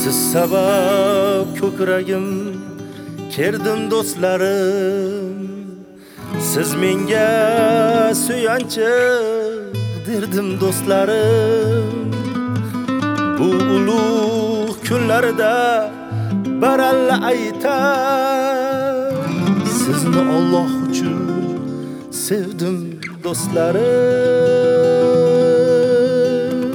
Siz sabab ko'kragim kerdim do'stlarim. Siz menga suyanchiq derdim do'stlarim. Bu ulug' kunlarda baralla aytar, sizni Alloh uchun sevdim do'stlarim.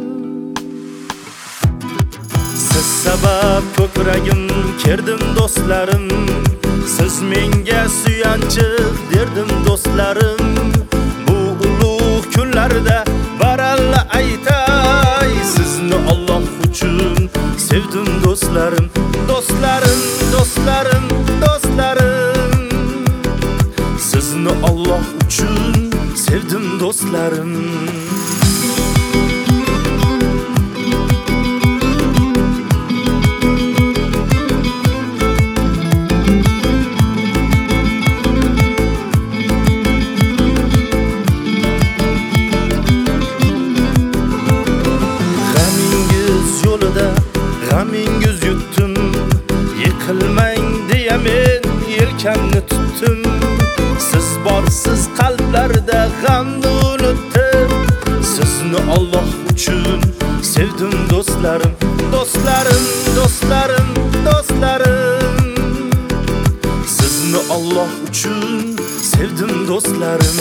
Siz sabab ko'kragim kerdim do'stlarim. Siz menga suyanchiq derdim do'stlarim. Bu ulug' kunlarda baralla aytay, sizni Alloh uchun sevdim do'stlarim. Do'stlarim, do'stlarim, do'stlarim. Sizni Alloh uchun sevdim do'stlarim. G'amingiz yutdim, yiqilmang deya men yelkamni tutdim. Siz borsiz qalblarda g'amni unutdim. Sizni Alloh uchun sevdim do'stlarim. Do'stlarim, do'stlarim, do'stlarim. Sizni Alloh uchun sevdim do'stlarim.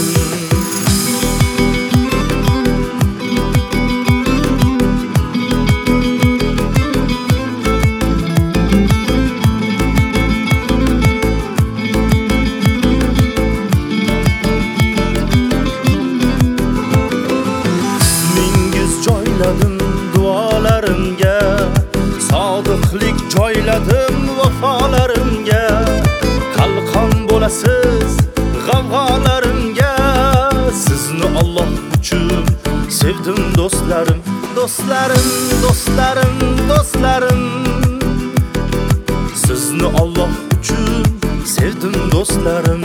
Duolarimga sodiqlik joyladim vafolarimga. Qalqon bo'lasiz g'avg'olarimga. Sizni Alloh uchun sevdim do'stlarim. Do'stlarim, do'stlarim, do'stlarim. Sizni Alloh uchun sevdim do'stlarim.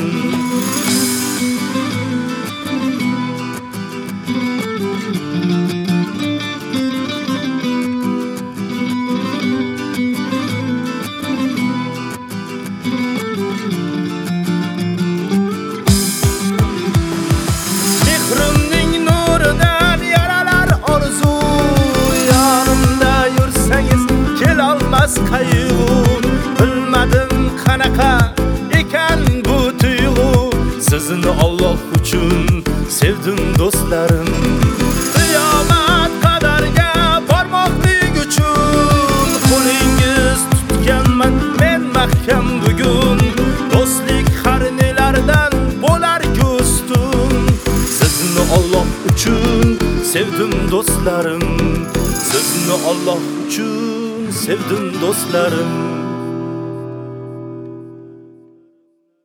Qayg'um bilmadim qanaqa ekan bu tuyg'u. Sizni Alloh uchun sevdim do'stlarim. Qiyomat qadarga bormoqlik uchun qo'lingiz tutganman men mahkam bugun. Do'stlik har nelardan bo'lar ustun. Sizni Alloh uchun sevdim do'stlarim. Sizni Alloh uchun sevdim do'stlarim.